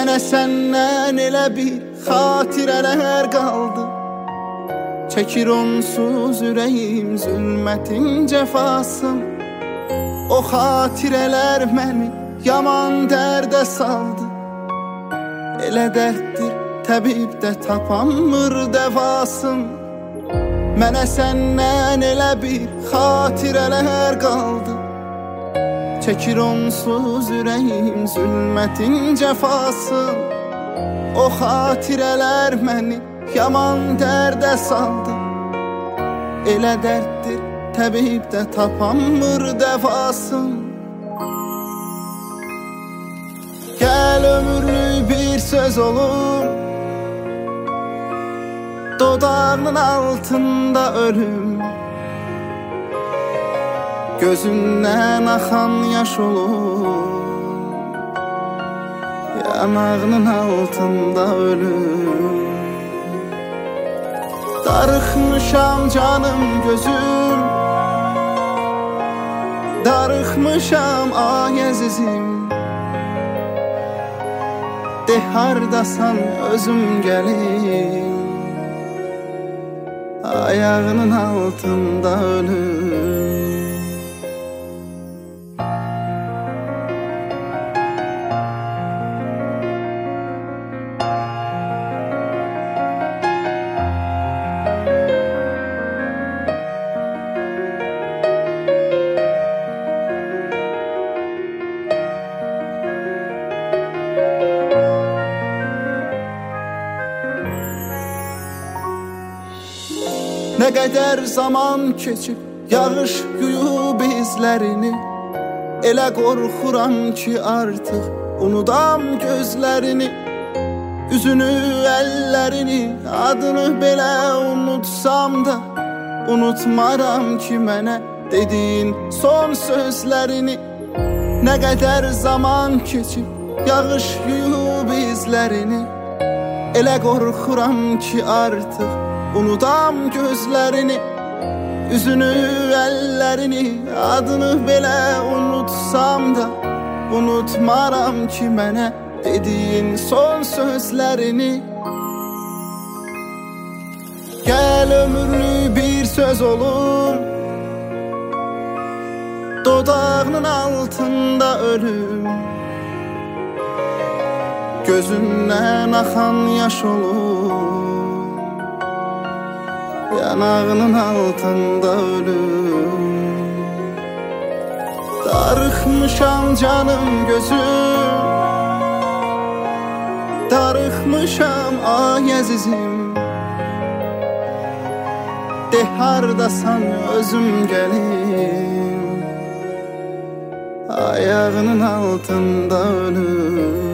Mənə səndən elə bir xatirələr qaldı. Çəkir onsuz ürəyim zülmətin cəfasın. O xatirələr məni yaman dərdə saldı. Elə dərddir təbibdə tapanmır dəvasın. Mənə səndən elə bir xatirələr qaldı. Çəkir onsuz ürəyim zülmətin cəfasın. O xatirələr məni yaman dərdə saldı. Elə dərddir təbibdə tapanmır dəvasın. Gəl ömürlük bir söz olum, dodağının altında ölüm. Gözündən axan yaş olur, yanağının altında ölüm. Darıxmışam canım gözüm, darıxmışam ay əzizim. De hardasan özüm gəlim, ayağının altında ölüm. Nə qədər zaman keçib yağış yuyub izlərini. Elə qorxuram ki artıq unudam gözlərini. Üzünü, əllərini, adını belə unutsam da unutmaram ki mənə dediyin son sözlərini. Nə qədər zaman keçib yağış yuyub izlərini. Elə qorxuram ki artıq unudam gözlərini. Üzünü, əllərini, adını belə unutsam da unutmaram ki mənə dediyin son sözlərini. Gəl ömürlük bir söz olum, dodağının altında ölüm. Gözündən axan yaş olur, yanağının altında ölüm. Darıxmışam canım gözüm, darıxmışam ay əzizim. De hardasan özüm gəlim, ayağının altında ölüm.